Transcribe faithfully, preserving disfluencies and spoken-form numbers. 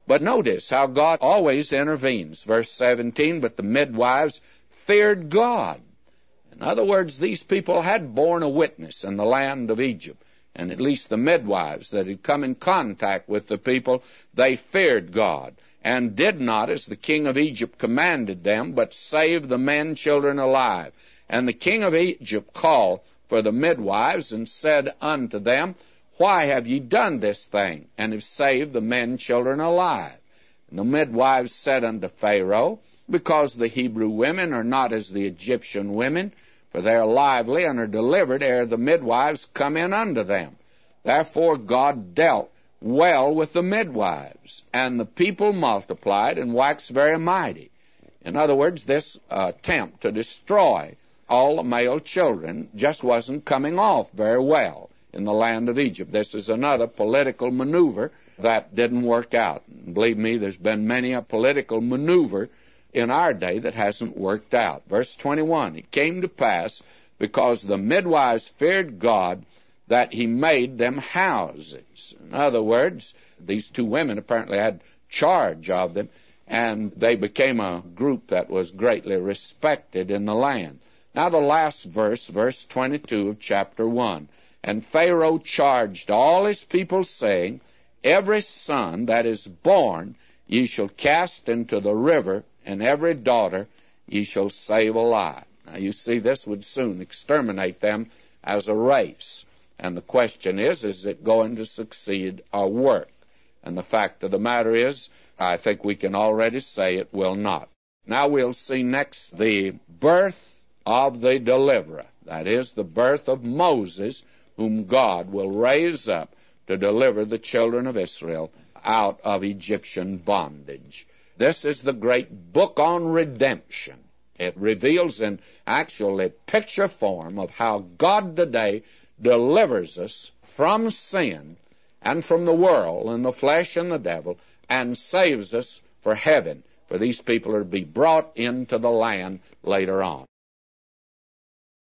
But notice how God always intervenes. Verse seventeen, but the midwives feared God. In other words, these people had borne a witness in the land of Egypt. And at least the midwives that had come in contact with the people, they feared God, and did not, as the king of Egypt commanded them, but saved the men children alive. And the king of Egypt called for the midwives, and said unto them, why have ye done this thing, and have saved the men children alive? And the midwives said unto Pharaoh, because the Hebrew women are not as the Egyptian women, for they are lively and are delivered ere the midwives come in unto them. Therefore God dealt well with the midwives, and the people multiplied and waxed very mighty. In other words, this uh, attempt to destroy all the male children just wasn't coming off very well in the land of Egypt. This is another political maneuver that didn't work out. And believe me, there's been many a political maneuver in our day that hasn't worked out. Verse twenty-one, it came to pass, because the midwives feared God, that he made them houses. In other words, these two women apparently had charge of them, and they became a group that was greatly respected in the land. Now the last verse, verse twenty-two of chapter one, and Pharaoh charged all his people, saying, every son that is born ye shall cast into the river, and every daughter ye shall save alive. Now you see, this would soon exterminate them as a race. And the question is, is it going to succeed or work? And the fact of the matter is, I think we can already say it will not. Now we'll see next the birth of the deliverer. That is, the birth of Moses, whom God will raise up to deliver the children of Israel out of Egyptian bondage. This is the great book on redemption. It reveals in actually picture form of how God today delivers us from sin and from the world and the flesh and the devil, and saves us for heaven, for these people are to be brought into the land later on.